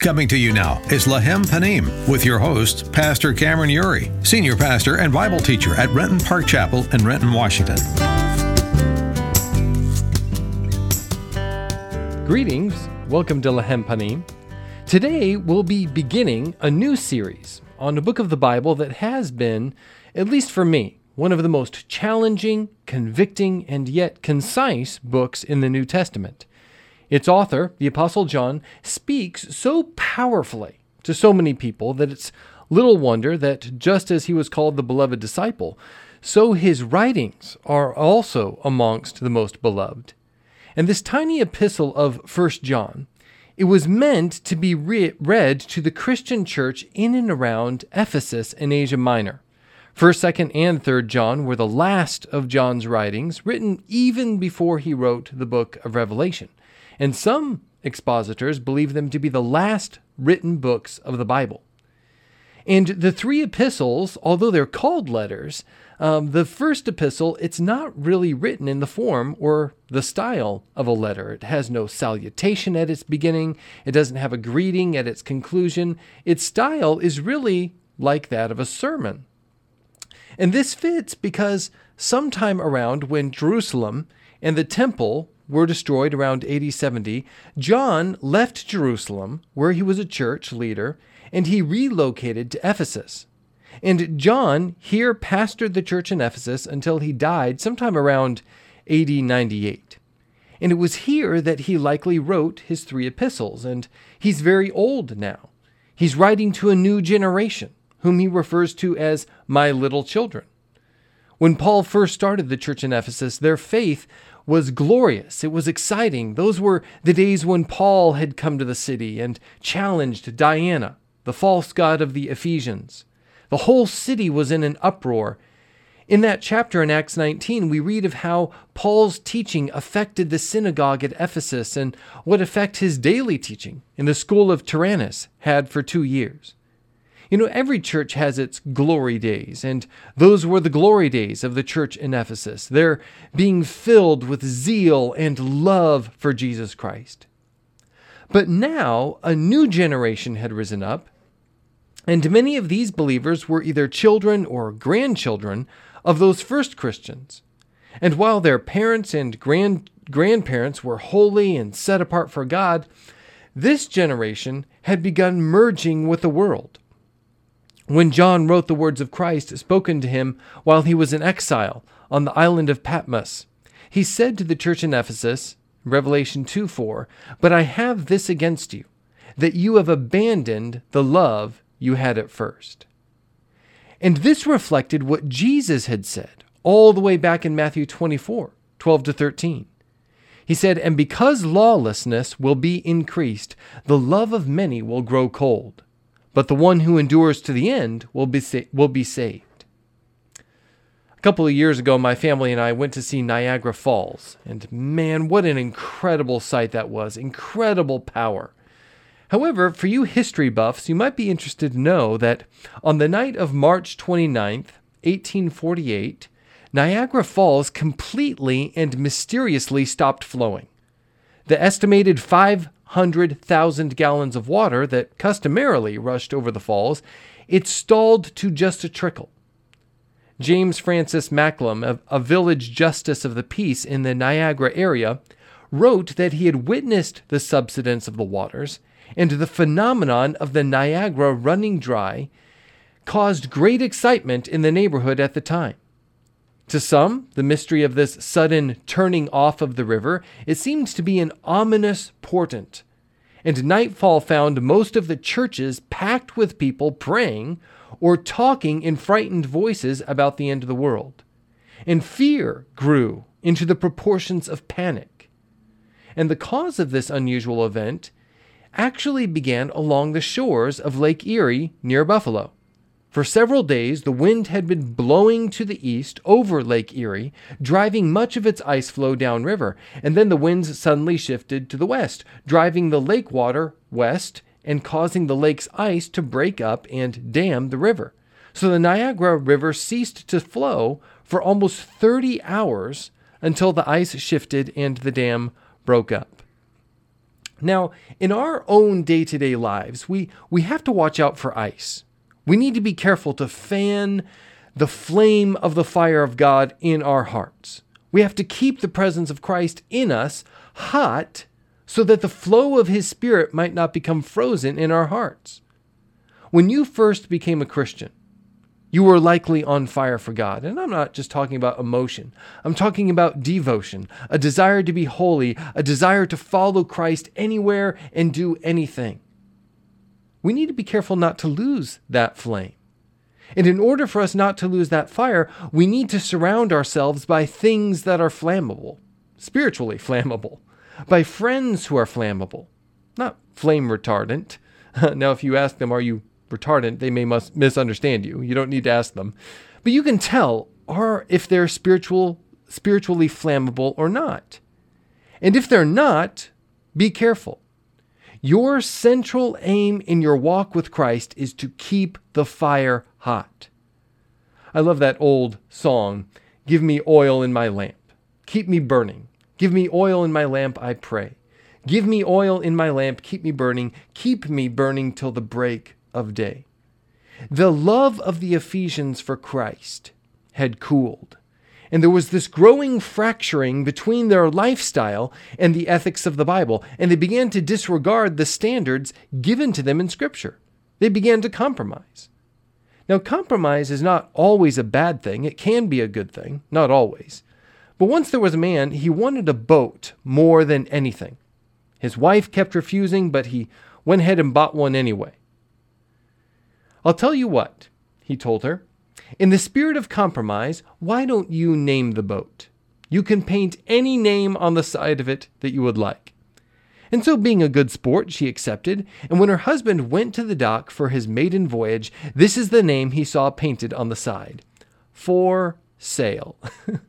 Coming to you now is Lahem Panim with your host, Pastor Cameron Uri, Senior Pastor and Bible Teacher at Renton Park Chapel in Renton, Washington. Greetings. Welcome to Lahem Panim. Today we'll be beginning a new series on a book of the Bible that has been, at least for me, one of the most challenging, convicting, and yet concise books in the New Testament. Its author, the Apostle John, speaks so powerfully to so many people that it's little wonder that just as he was called the beloved disciple, so his writings are also amongst the most beloved. And this tiny epistle of 1 John, it was meant to be read to the Christian church in and around Ephesus and Asia Minor. 1st, 2nd, and 3rd John were the last of John's writings, written even before he wrote the book of Revelation. And some expositors believe them to be the last written books of the Bible. And the three epistles, although they're called letters, the first epistle, it's not really written in the form or the style of a letter. It has no salutation at its beginning. It doesn't have a greeting at its conclusion. Its style is really like that of a sermon. And this fits because sometime around when Jerusalem and the temple were destroyed around AD 70, John left Jerusalem, where he was a church leader, and he relocated to Ephesus. And John here pastored the church in Ephesus until he died sometime around AD 98. And it was here that he likely wrote his three epistles, and he's very old now. He's writing to a new generation, whom he refers to as my little children. When Paul first started the church in Ephesus, their faith was glorious. It was exciting. Those were the days when Paul had come to the city and challenged Diana, the false god of the Ephesians. The whole city was in an uproar. In that chapter in Acts 19, we read of how Paul's teaching affected the synagogue at Ephesus and what effect his daily teaching in the school of Tyrannus had for 2 years. You know, every church has its glory days, and those were the glory days of the church in Ephesus. They're being filled with zeal and love for Jesus Christ. But now a new generation had risen up, and many of these believers were either children or grandchildren of those first Christians. And while their parents and grandparents were holy and set apart for God, this generation had begun merging with the world. When John wrote the words of Christ spoken to him while he was in exile on the island of Patmos, he said to the church in Ephesus, Revelation 2:4, "But I have this against you, that you have abandoned the love you had at first." And this reflected what Jesus had said all the way back in Matthew 24:12-13. He said, "And because lawlessness will be increased, the love of many will grow cold. But the one who endures to the end will be saved." A couple of years ago, my family and I went to see Niagara Falls. And man, what an incredible sight that was. Incredible power. However, for you history buffs, you might be interested to know that on the night of March 29th, 1848, Niagara Falls completely and mysteriously stopped flowing. The estimated 500,000 gallons of water that customarily rushed over the falls, it stalled to just a trickle. James Francis Macklem, a village justice of the peace in the Niagara area, wrote that he had witnessed the subsidence of the waters, and the phenomenon of the Niagara running dry caused great excitement in the neighborhood at the time. To some, the mystery of this sudden turning off of the river, it seemed to be an ominous portent. And nightfall found most of the churches packed with people praying or talking in frightened voices about the end of the world. And fear grew into the proportions of panic. And the cause of this unusual event actually began along the shores of Lake Erie near Buffalo. For several days, the wind had been blowing to the east over Lake Erie, driving much of its ice flow downriver, and then the winds suddenly shifted to the west, driving the lake water west and causing the lake's ice to break up and dam the river. So the Niagara River ceased to flow for almost 30 hours until the ice shifted and the dam broke up. Now, in our own day-to-day lives, we have to watch out for ice. We need to be careful to fan the flame of the fire of God in our hearts. We have to keep the presence of Christ in us hot so that the flow of His Spirit might not become frozen in our hearts. When you first became a Christian, you were likely on fire for God. And I'm not just talking about emotion. I'm talking about devotion, a desire to be holy, a desire to follow Christ anywhere and do anything. We need to be careful not to lose that flame. And in order for us not to lose that fire, we need to surround ourselves by things that are flammable, spiritually flammable, by friends who are flammable, not flame retardant. Now, if you ask them, are you retardant, they may misunderstand you. You don't need to ask them. But you can tell if they're spiritually flammable or not. And if they're not, be careful. Your central aim in your walk with Christ is to keep the fire hot. I love that old song, "Give me oil in my lamp. Keep me burning. Give me oil in my lamp, I pray. Give me oil in my lamp, keep me burning till the break of day." The love of the Ephesians for Christ had cooled, and there was this growing fracturing between their lifestyle and the ethics of the Bible, and they began to disregard the standards given to them in Scripture. They began to compromise. Now, compromise is not always a bad thing. It can be a good thing, not always. But once there was a man, he wanted a boat more than anything. His wife kept refusing, but he went ahead and bought one anyway. "I'll tell you what," he told her. "In the spirit of compromise, why don't you name the boat? You can paint any name on the side of it that you would like." And so, being a good sport, she accepted, and when her husband went to the dock for his maiden voyage, this is the name he saw painted on the side: "For sale."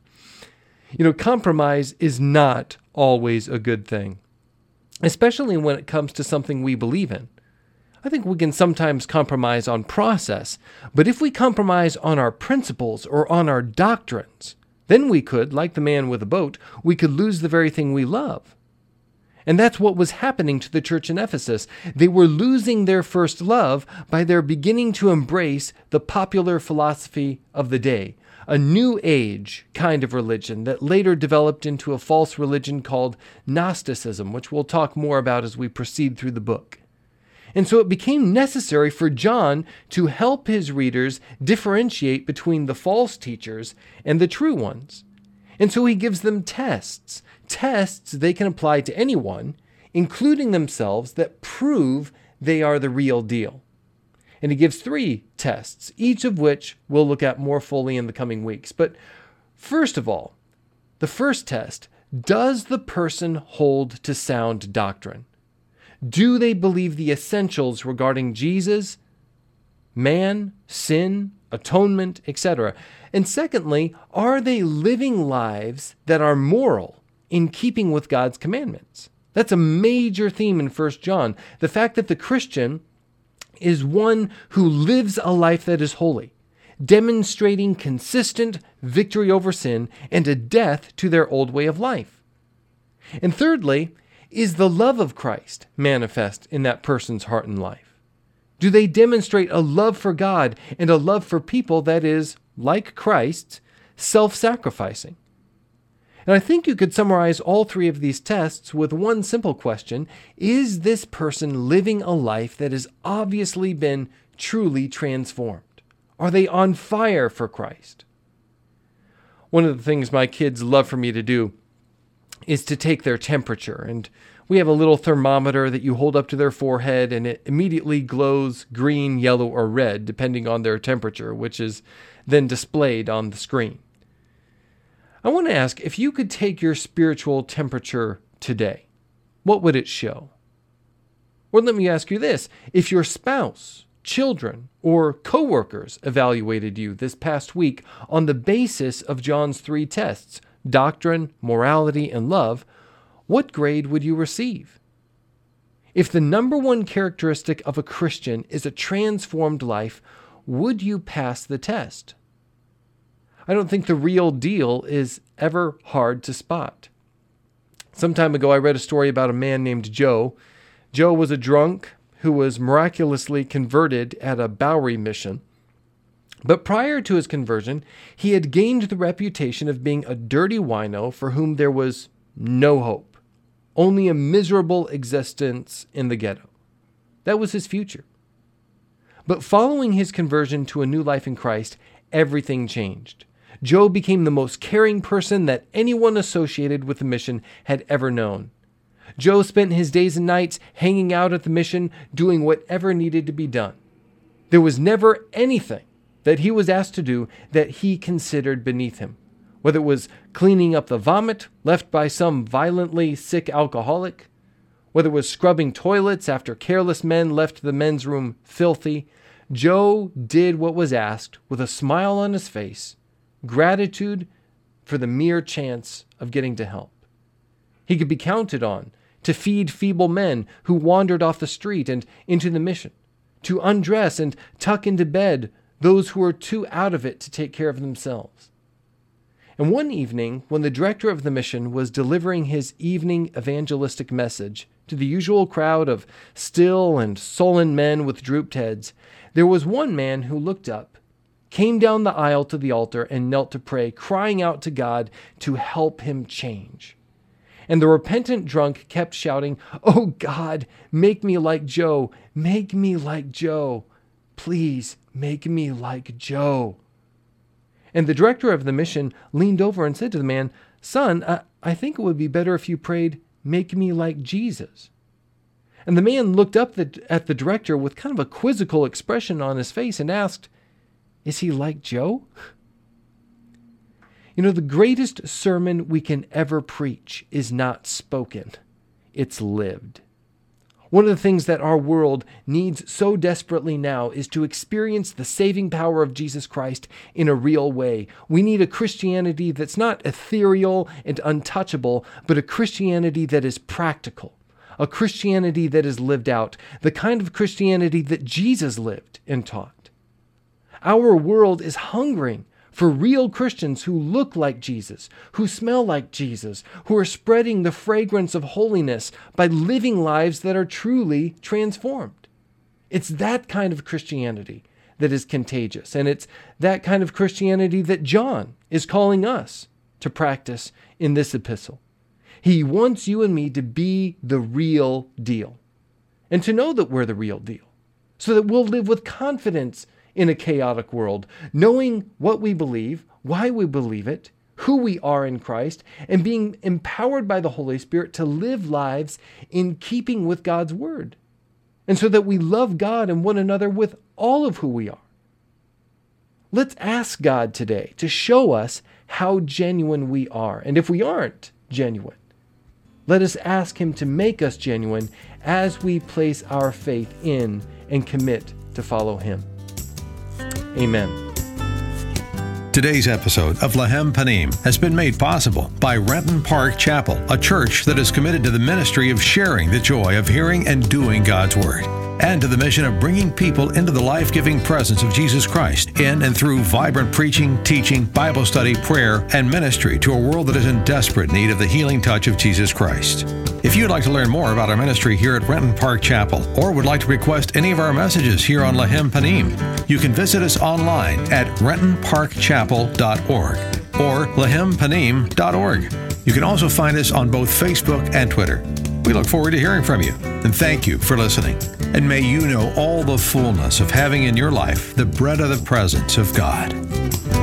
Compromise is not always a good thing, especially when it comes to something we believe in. I think we can sometimes compromise on process, but if we compromise on our principles or on our doctrines, then we could, like the man with a boat, we could lose the very thing we love. And that's what was happening to the church in Ephesus. They were losing their first love by their beginning to embrace the popular philosophy of the day, a new age kind of religion that later developed into a false religion called Gnosticism, which we'll talk more about as we proceed through the book. And so it became necessary for John to help his readers differentiate between the false teachers and the true ones. And so he gives them tests they can apply to anyone, including themselves, that prove they are the real deal. And he gives 3 tests, each of which we'll look at more fully in the coming weeks. But first of all, the first test, does the person hold to sound doctrine? Do they believe the essentials regarding Jesus, man, sin, atonement, etc.? And secondly, are they living lives that are moral in keeping with God's commandments? That's a major theme in 1 John. The fact that the Christian is one who lives a life that is holy, demonstrating consistent victory over sin and a death to their old way of life. And thirdly, is the love of Christ manifest in that person's heart and life? Do they demonstrate a love for God and a love for people that is, like Christ's, self-sacrificing? And I think you could summarize all 3 of these tests with one simple question: is this person living a life that has obviously been truly transformed? Are they on fire for Christ? One of the things my kids love for me to do is to take their temperature. And we have a little thermometer that you hold up to their forehead, and it immediately glows green, yellow, or red, depending on their temperature, which is then displayed on the screen. I want to ask, if you could take your spiritual temperature today, what would it show? Or let me ask you this: if your spouse, children, or coworkers evaluated you this past week on the basis of John's 3 tests, doctrine, morality, and love, what grade would you receive? If the number one characteristic of a Christian is a transformed life, would you pass the test? I don't think the real deal is ever hard to spot. Some time ago, I read a story about a man named Joe. Joe was a drunk who was miraculously converted at a Bowery mission. But prior to his conversion, he had gained the reputation of being a dirty wino for whom there was no hope, only a miserable existence in the ghetto. That was his future. But following his conversion to a new life in Christ, everything changed. Joe became the most caring person that anyone associated with the mission had ever known. Joe spent his days and nights hanging out at the mission, doing whatever needed to be done. There was never anything that he was asked to do that he considered beneath him, whether it was cleaning up the vomit left by some violently sick alcoholic, whether it was scrubbing toilets after careless men left the men's room filthy. Joe did what was asked with a smile on his face, gratitude for the mere chance of getting to help. He could be counted on to feed feeble men who wandered off the street and into the mission, to undress and tuck into bed those who were too out of it to take care of themselves. And one evening, when the director of the mission was delivering his evening evangelistic message to the usual crowd of still and sullen men with drooped heads, there was one man who looked up, came down the aisle to the altar, and knelt to pray, crying out to God to help him change. And the repentant drunk kept shouting, "Oh God, make me like Joe, make me like Joe. Please make me like Joe." And the director of the mission leaned over and said to the man, "Son, I think it would be better if you prayed, 'Make me like Jesus.'" And the man looked up at the director with kind of a quizzical expression on his face and asked, "Is he like Joe?" You know, the greatest sermon we can ever preach is not spoken, it's lived. One of the things that our world needs so desperately now is to experience the saving power of Jesus Christ in a real way. We need a Christianity that's not ethereal and untouchable, but a Christianity that is practical, a Christianity that is lived out, the kind of Christianity that Jesus lived and taught. Our world is hungering for real Christians who look like Jesus, who smell like Jesus, who are spreading the fragrance of holiness by living lives that are truly transformed. It's that kind of Christianity that is contagious, and it's that kind of Christianity that John is calling us to practice in this epistle. He wants you and me to be the real deal, and to know that we're the real deal, so that we'll live with confidence in a chaotic world, knowing what we believe, why we believe it, who we are in Christ, and being empowered by the Holy Spirit to live lives in keeping with God's Word, and so that we love God and one another with all of who we are. Let's ask God today to show us how genuine we are, and if we aren't genuine, let us ask Him to make us genuine as we place our faith in and commit to follow Him. Amen. Today's episode of Lahem Panim has been made possible by Renton Park Chapel, a church that is committed to the ministry of sharing the joy of hearing and doing God's Word, and to the mission of bringing people into the life-giving presence of Jesus Christ in and through vibrant preaching, teaching, Bible study, prayer, and ministry to a world that is in desperate need of the healing touch of Jesus Christ. If you'd like to learn more about our ministry here at Renton Park Chapel, or would like to request any of our messages here on Lahem Panim, you can visit us online at rentonparkchapel.org or lahempanim.org. You can also find us on both Facebook and Twitter. We look forward to hearing from you, and thank you for listening. And may you know all the fullness of having in your life the bread of the presence of God.